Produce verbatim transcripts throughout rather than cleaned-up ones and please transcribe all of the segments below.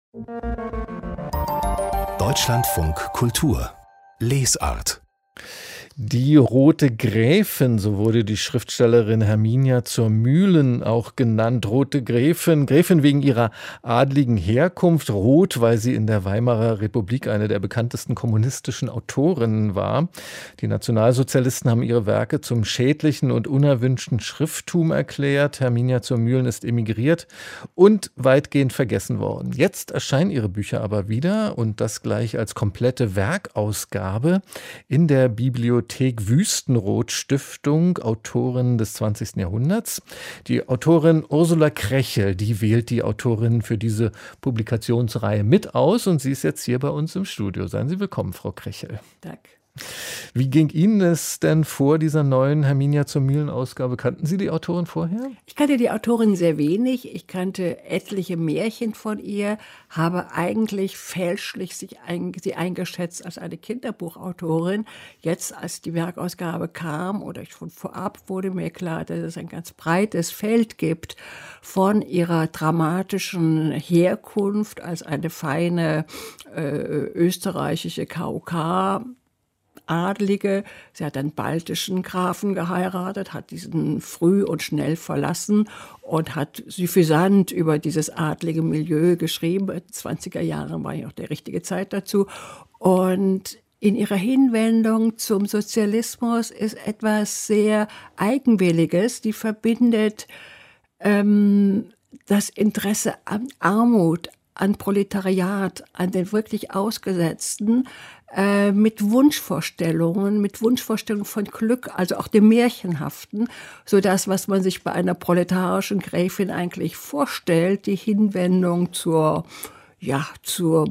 Deutschlandfunk Kultur Lesart. Die Rote Gräfin, so wurde die Schriftstellerin Herminia zur Mühlen auch genannt. Rote Gräfin, Gräfin wegen ihrer adligen Herkunft, rot, weil sie in der Weimarer Republik eine der bekanntesten kommunistischen Autorinnen war. Die Nationalsozialisten haben ihre Werke zum schädlichen und unerwünschten Schrifttum erklärt. Herminia zur Mühlen ist emigriert und weitgehend vergessen worden. Jetzt erscheinen ihre Bücher aber wieder und das gleich als komplette Werkausgabe in der Bibliothek Wüstenrot Stiftung, Autorin des zwanzigsten Jahrhunderts. Die Autorin Ursula Krechel, die wählt die Autorinnen für diese Publikationsreihe mit aus und sie ist jetzt hier bei uns im Studio. Seien Sie willkommen, Frau Krechel. Danke. Wie ging Ihnen es denn vor dieser neuen Herminia zur Mühlen-Ausgabe? Kannten Sie die Autorin vorher? Ich kannte die Autorin sehr wenig. Ich kannte etliche Märchen von ihr, habe eigentlich fälschlich sich ein, sie eingeschätzt als eine Kinderbuchautorin. Jetzt, als die Werkausgabe kam oder schon vorab, wurde mir klar, dass es ein ganz breites Feld gibt von ihrer dramatischen Herkunft als eine feine äh, österreichische K O K Adlige. Sie hat einen baltischen Grafen geheiratet, hat diesen früh und schnell verlassen und hat suffisant über dieses adlige Milieu geschrieben. In den zwanziger Jahren war ja auch die richtige Zeit dazu. Und in ihrer Hinwendung zum Sozialismus ist etwas sehr Eigenwilliges. Die verbindet ähm, das Interesse an Armut, an Proletariat, an den wirklich Ausgesetzten, äh, mit Wunschvorstellungen, mit Wunschvorstellungen von Glück, also auch dem Märchenhaften, so das, was man sich bei einer proletarischen Gräfin eigentlich vorstellt, die Hinwendung zur, ja, zur,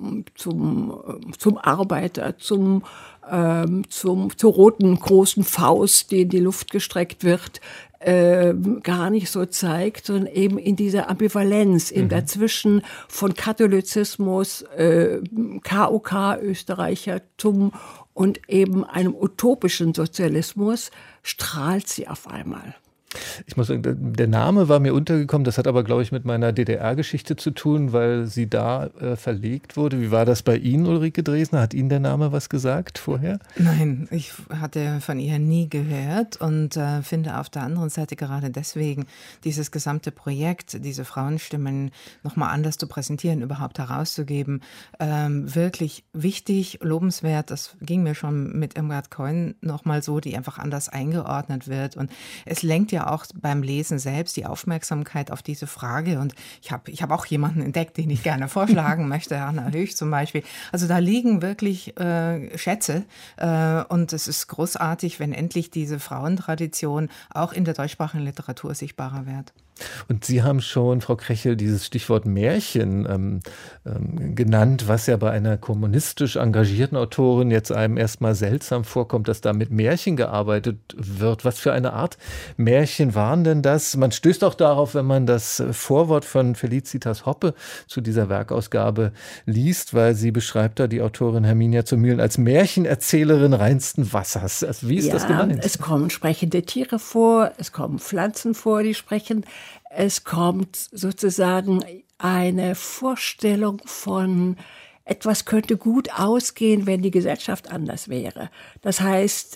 zum, zum Arbeiter, zum, ähm, zum, zur roten großen Faust, die in die Luft gestreckt wird, Äh, gar nicht so zeigt, sondern eben in dieser Ambivalenz, im mhm. Dazwischen von Katholizismus, äh, K O K-Österreichertum und eben einem utopischen Sozialismus strahlt sie auf einmal. Ich muss sagen, der Name war mir untergekommen, das hat aber, glaube ich, mit meiner D D R-Geschichte zu tun, weil sie da äh, verlegt wurde. Wie war das bei Ihnen, Ulrike Dresner? Hat Ihnen der Name was gesagt vorher? Nein, ich hatte von ihr nie gehört und äh, finde auf der anderen Seite gerade deswegen dieses gesamte Projekt, diese Frauenstimmen nochmal anders zu präsentieren, überhaupt herauszugeben, ähm, wirklich wichtig, lobenswert. Das ging mir schon mit Irmgard Keun nochmal so, die einfach anders eingeordnet wird und es lenkt ja auch beim Lesen selbst die Aufmerksamkeit auf diese Frage. Und ich habe ich hab auch jemanden entdeckt, den ich gerne vorschlagen möchte, Anna Höch zum Beispiel. Also da liegen wirklich äh, Schätze. Äh, und es ist großartig, wenn endlich diese Frauentradition auch in der deutschsprachigen Literatur sichtbarer wird. Und Sie haben schon, Frau Krechel, dieses Stichwort Märchen ähm, ähm, genannt, was ja bei einer kommunistisch engagierten Autorin jetzt einem erstmal seltsam vorkommt, dass da mit Märchen gearbeitet wird. Was für eine Art Märchen waren denn das? Man stößt auch darauf, wenn man das Vorwort von Felicitas Hoppe zu dieser Werkausgabe liest, weil sie beschreibt da die Autorin Herminia zur Mühlen als Märchenerzählerin reinsten Wassers. Also wie ist ja, das gemeint? Es kommen sprechende Tiere vor, es kommen Pflanzen vor, die sprechen. Es kommt sozusagen eine Vorstellung von, etwas könnte gut ausgehen, wenn die Gesellschaft anders wäre. Das heißt,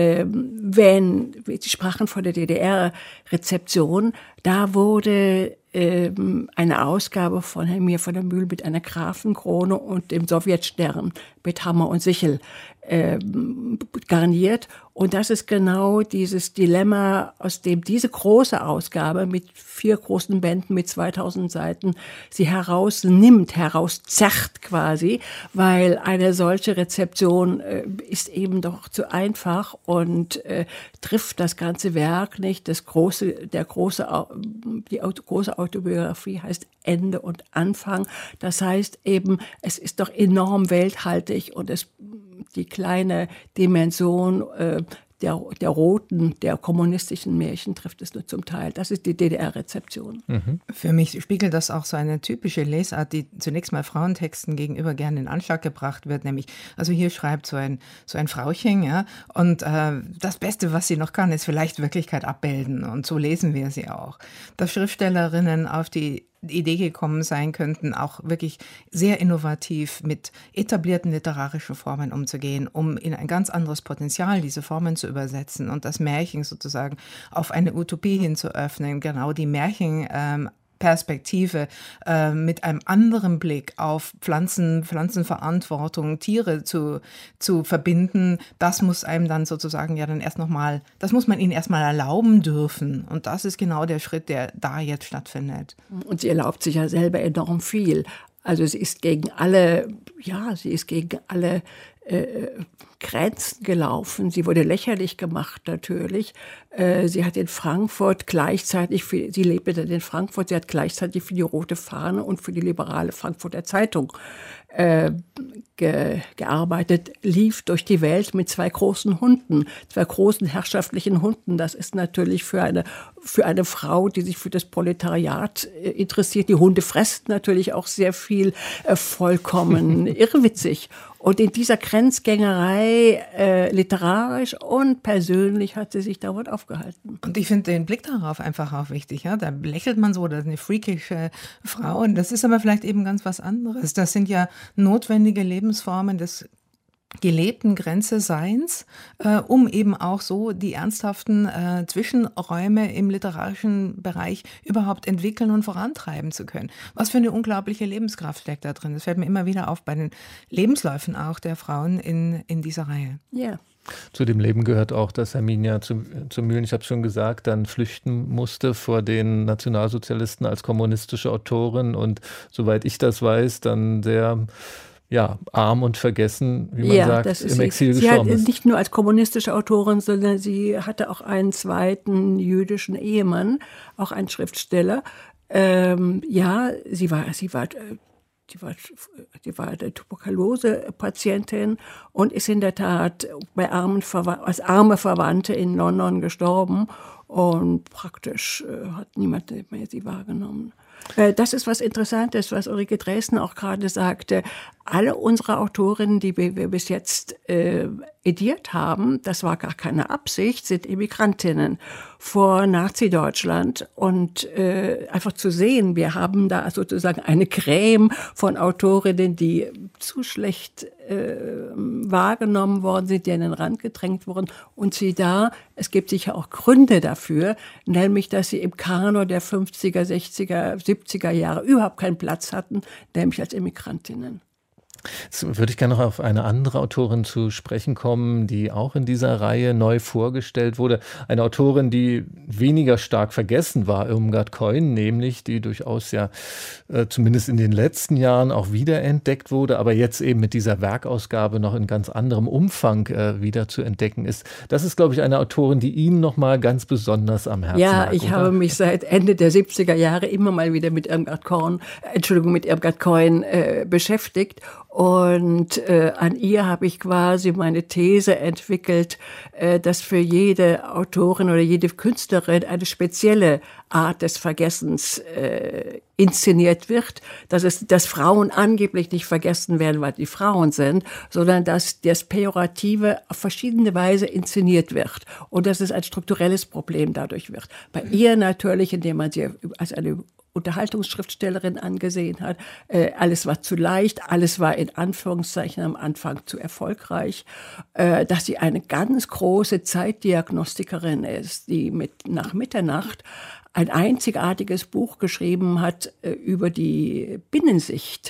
wenn, Sie sprachen von der D D R-Rezeption, da wurde eine Ausgabe von Hermia von der Mühlen mit einer Grafenkrone und dem Sowjetstern mit Hammer und Sichel äh, garniert. Und das ist genau dieses Dilemma, aus dem diese große Ausgabe mit vier großen Bänden mit zweitausend Seiten sie herausnimmt, herauszerrt quasi, weil eine solche Rezeption äh, ist eben doch zu einfach und äh, trifft das ganze Werk nicht. Das große, der große, die große Autobiografie heißt Ende und Anfang. Das heißt eben, es ist doch enorm welthaltig und es, die kleine Dimension äh, der, der roten, der kommunistischen Märchen trifft es nur zum Teil. Das ist die D D R-Rezeption. Mhm. Für mich spiegelt das auch so eine typische Lesart, die zunächst mal Frauentexten gegenüber gerne in Anschlag gebracht wird, nämlich, also hier schreibt so ein, so ein Frauchen, ja, und äh, das Beste, was sie noch kann, ist vielleicht Wirklichkeit abbilden und so lesen wir sie auch. Dass Schriftstellerinnen auf die Idee gekommen sein könnten, auch wirklich sehr innovativ mit etablierten literarischen Formen umzugehen, um in ein ganz anderes Potenzial diese Formen zu übersetzen und das Märchen sozusagen auf eine Utopie hin zu öffnen, genau die Märchen ähm, Perspektive äh, mit einem anderen Blick auf Pflanzen, Pflanzenverantwortung, Tiere zu, zu verbinden, das muss einem dann sozusagen ja dann erst nochmal, das muss man ihnen erstmal erlauben dürfen. Und das ist genau der Schritt, der da jetzt stattfindet. Und sie erlaubt sich ja selber enorm viel. Also sie ist gegen alle, ja, sie ist gegen alle äh, Grenzen gelaufen. Sie wurde lächerlich gemacht natürlich. Äh, sie hat in Frankfurt gleichzeitig, für, sie lebte dann in Frankfurt, sie hat gleichzeitig für die Rote Fahne und für die liberale Frankfurter Zeitung äh, ge, gearbeitet, lief durch die Welt mit zwei großen Hunden, zwei großen herrschaftlichen Hunden. Das ist natürlich für eine, für eine Frau, die sich für das Proletariat äh, interessiert. Die Hunde fressen natürlich auch sehr viel, äh, vollkommen irrwitzig. Und in dieser Grenzgängerei, äh, literarisch und persönlich, hat sie sich dauernd aufgehalten. Und ich finde den Blick darauf einfach auch wichtig. Ja? Da lächelt man so, das ist eine freakische Frau. Und das ist aber vielleicht eben ganz was anderes. Das sind ja notwendige Lebensformen des gelebten Grenzeseins, äh, um eben auch so die ernsthaften äh, Zwischenräume im literarischen Bereich überhaupt entwickeln und vorantreiben zu können. Was für eine unglaubliche Lebenskraft steckt da drin. Das fällt mir immer wieder auf bei den Lebensläufen auch der Frauen in, in dieser Reihe. Ja. Zu dem Leben gehört auch, dass Herminia zu, zu Mühlen, ich habe es schon gesagt, dann flüchten musste vor den Nationalsozialisten als kommunistische Autorin und soweit ich das weiß, dann sehr ja, arm und vergessen, wie man ja, sagt, das ist im sie. Exil sie gestorben hat ist. Nicht nur als kommunistische Autorin, sondern sie hatte auch einen zweiten jüdischen Ehemann, auch einen Schriftsteller. Ähm, ja, sie war, sie war, die war, die war eine Tuberkulose-Patientin und ist in der Tat bei armen Verwa- als arme Verwandte in London gestorben und praktisch äh, hat niemand mehr sie wahrgenommen. Das ist was Interessantes, was Ulrike Dresden auch gerade sagte. Alle unsere Autorinnen, die wir bis jetzt äh, ediert haben, das war gar keine Absicht, sind Immigrantinnen vor Nazi-Deutschland. Und äh, einfach zu sehen, wir haben da sozusagen eine Creme von Autorinnen, die zu schlecht äh, wahrgenommen worden sind, die an den Rand gedrängt wurden. Und sie da, es gibt sicher auch Gründe dafür, nämlich, dass sie im Kanon der fünfziger, sechziger, siebziger Jahre überhaupt keinen Platz hatten, nämlich als Immigrantinnen. Jetzt würde ich gerne noch auf eine andere Autorin zu sprechen kommen, die auch in dieser Reihe neu vorgestellt wurde. Eine Autorin, die weniger stark vergessen war, Irmgard Keun, nämlich, die durchaus ja äh, zumindest in den letzten Jahren auch wiederentdeckt wurde, aber jetzt eben mit dieser Werkausgabe noch in ganz anderem Umfang äh, wieder zu entdecken ist. Das ist, glaube ich, eine Autorin, die Ihnen noch mal ganz besonders am Herzen Ja, lag, ich oder? habe mich seit Ende der siebziger Jahre immer mal wieder mit Irmgard Keun, äh, Entschuldigung, mit Irmgard Keun äh, beschäftigt. Und äh, an ihr habe ich quasi meine These entwickelt, äh, dass für jede Autorin oder jede Künstlerin eine spezielle Art des Vergessens äh, inszeniert wird, dass es, dass Frauen angeblich nicht vergessen werden, weil die Frauen sind, sondern dass das Pejorative auf verschiedene Weise inszeniert wird und dass es ein strukturelles Problem dadurch wird. Bei ihr natürlich, indem man sie als eine Unterhaltungsschriftstellerin angesehen hat. Äh, alles war zu leicht, alles war in Anführungszeichen am Anfang zu erfolgreich. Äh, dass sie eine ganz große Zeitdiagnostikerin ist, die mit nach Mitternacht ein einzigartiges Buch geschrieben hat äh, über die Binnensicht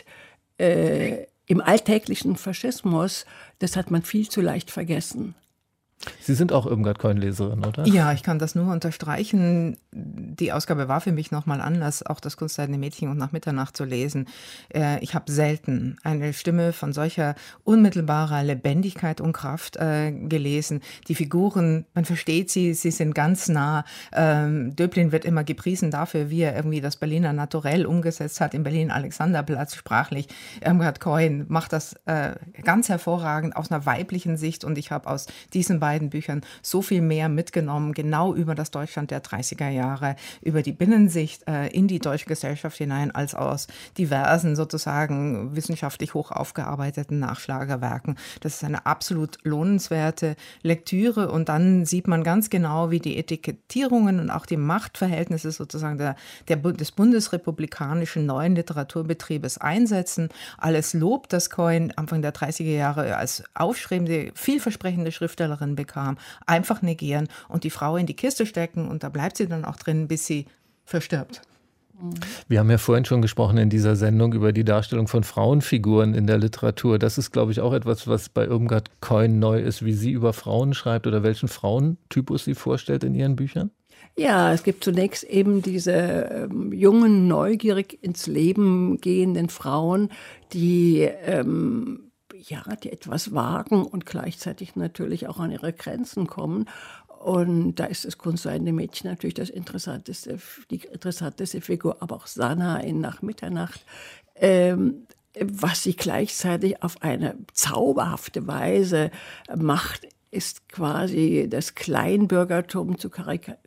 äh, im alltäglichen Faschismus. Das hat man viel zu leicht vergessen. Sie sind auch Irmgard Keun-Leserin, oder? Ja, ich kann das nur unterstreichen. Die Ausgabe war für mich nochmal Anlass, auch das Kunstleidende Mädchen und Nach Mitternacht zu lesen. Ich habe selten eine Stimme von solcher unmittelbarer Lebendigkeit und Kraft äh, gelesen. Die Figuren, man versteht sie, sie sind ganz nah. Ähm, Döblin wird immer gepriesen dafür, wie er irgendwie das Berliner Naturell umgesetzt hat, im Berlin-Alexanderplatz sprachlich. Irmgard Keun macht das äh, ganz hervorragend aus einer weiblichen Sicht und ich habe aus diesen beiden Büchern so viel mehr mitgenommen, genau über das Deutschland der dreißiger Jahre, über die Binnensicht äh, in die deutsche Gesellschaft hinein, als aus diversen sozusagen wissenschaftlich hoch aufgearbeiteten Nachschlagewerken. Das ist eine absolut lohnenswerte Lektüre und dann sieht man ganz genau, wie die Etikettierungen und auch die Machtverhältnisse sozusagen der, der, des bundesrepublikanischen neuen Literaturbetriebes einsetzen. Alles Lob, das Cohen Anfang der dreißiger Jahre als aufstrebende, vielversprechende Schriftstellerin bekam, einfach negieren und die Frau in die Kiste stecken und da bleibt sie dann auch drin, bis sie verstirbt. Wir haben ja vorhin schon gesprochen in dieser Sendung über die Darstellung von Frauenfiguren in der Literatur. Das ist, glaube ich, auch etwas, was bei Irmgard Keun neu ist, wie sie über Frauen schreibt oder welchen Frauentypus sie vorstellt in ihren Büchern. Ja, es gibt zunächst eben diese ähm, jungen, neugierig ins Leben gehenden Frauen, die, ähm, ja, die etwas wagen und gleichzeitig natürlich auch an ihre Grenzen kommen. Und da ist das kunstseidene Mädchen natürlich das interessanteste, die interessanteste Figur, aber auch Sanna in Nach Mitternacht, ähm, was sie gleichzeitig auf eine zauberhafte Weise macht, ist quasi das Kleinbürgertum zu karikaturen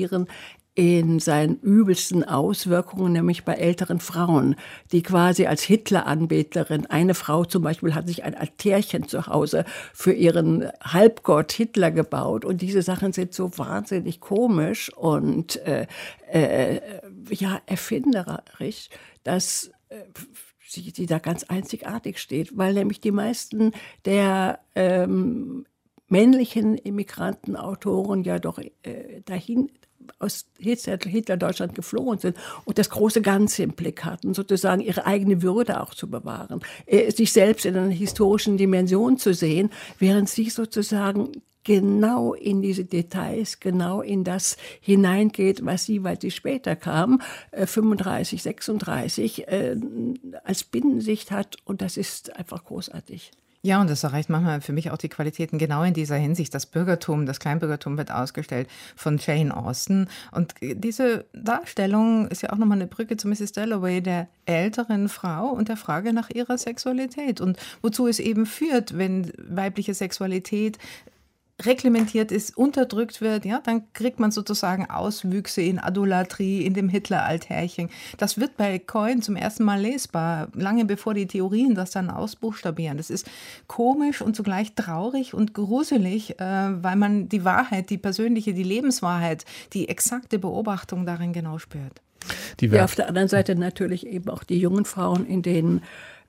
in seinen übelsten Auswirkungen, nämlich bei älteren Frauen, die quasi als Hitler-Anbeterin, eine Frau zum Beispiel hat sich ein Altärchen zu Hause für ihren Halbgott Hitler gebaut und diese Sachen sind so wahnsinnig komisch und äh, äh, ja, erfinderisch, dass äh, sie, sie da ganz einzigartig steht, weil nämlich die meisten der ähm, männlichen Immigrantenautoren ja doch äh, dahin aus Hitler-Deutschland geflohen sind und das große Ganze im Blick hatten, sozusagen ihre eigene Würde auch zu bewahren, äh, sich selbst in einer historischen Dimension zu sehen, während sie sozusagen genau in diese Details, genau in das hineingeht, was sie, weil sie später kam, äh, fünfunddreißig, sechsunddreißig, äh, als Binnensicht hat und das ist einfach großartig. Ja, und das erreicht manchmal für mich auch die Qualitäten genau in dieser Hinsicht. Das Bürgertum, das Kleinbürgertum wird ausgestellt von Jane Austen. Und diese Darstellung ist ja auch nochmal eine Brücke zu Misses Dalloway, der älteren Frau und der Frage nach ihrer Sexualität. Und wozu es eben führt, wenn weibliche Sexualität reglementiert ist, unterdrückt wird, ja, dann kriegt man sozusagen Auswüchse in Adulatrie, in dem Hitler-Altherrchen. Das wird bei Cohen zum ersten Mal lesbar, lange bevor die Theorien das dann ausbuchstabieren. Das ist komisch und zugleich traurig und gruselig, äh, weil man die Wahrheit, die persönliche, die Lebenswahrheit, die exakte Beobachtung darin genau spürt. Die ja, auf der anderen Seite natürlich eben auch die jungen Frauen, in denen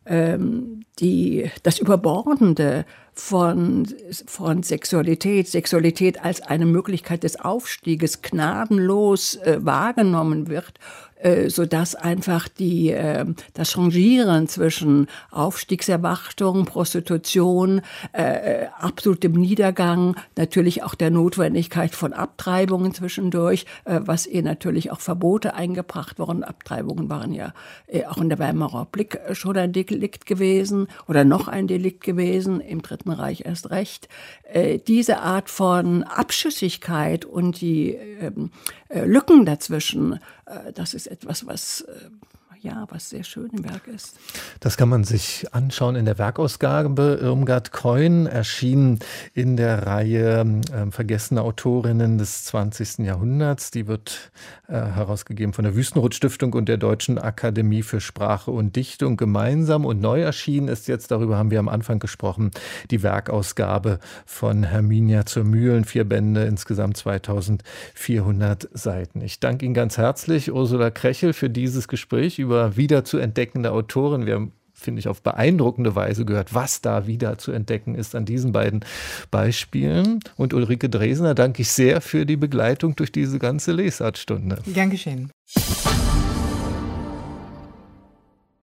ähm, die, das Überbordende von, von Sexualität, Sexualität als eine Möglichkeit des Aufstieges gnadenlos äh, wahrgenommen wird, äh, sodass einfach die, äh, das Changieren zwischen Aufstiegserwartung, Prostitution, äh, absolutem Niedergang, natürlich auch der Notwendigkeit von Abtreibungen zwischendurch, äh, was ihr natürlich auch Verbote eingebracht worden. Abtreibungen waren ja äh, auch in der Weimarer Republik schon ein Delikt gewesen oder noch ein Delikt gewesen, im Dritten Reich erst recht. Äh, diese Art von Abschüssigkeit und die äh, äh, Lücken dazwischen, äh, das ist etwas, was, äh, ja, was sehr schön im Werk ist. Das kann man sich anschauen in der Werkausgabe. Irmgard Keun erschien in der Reihe äh, Vergessene Autorinnen des zwanzigsten Jahrhunderts. Die wird äh, herausgegeben von der Wüstenrot-Stiftung und der Deutschen Akademie für Sprache und Dichtung gemeinsam. Und neu erschienen ist jetzt, darüber haben wir am Anfang gesprochen, die Werkausgabe von Herminia zur Mühlen. Vier Bände, insgesamt zweitausendvierhundert Seiten. Ich danke Ihnen ganz herzlich, Ursula Krechel, für dieses Gespräch über wieder zu entdeckende Autoren. Wir haben, finde ich, auf beeindruckende Weise gehört, was da wieder zu entdecken ist an diesen beiden Beispielen. Und Ulrike Dresner danke ich sehr für die Begleitung durch diese ganze Lesartstunde. Gern geschehen.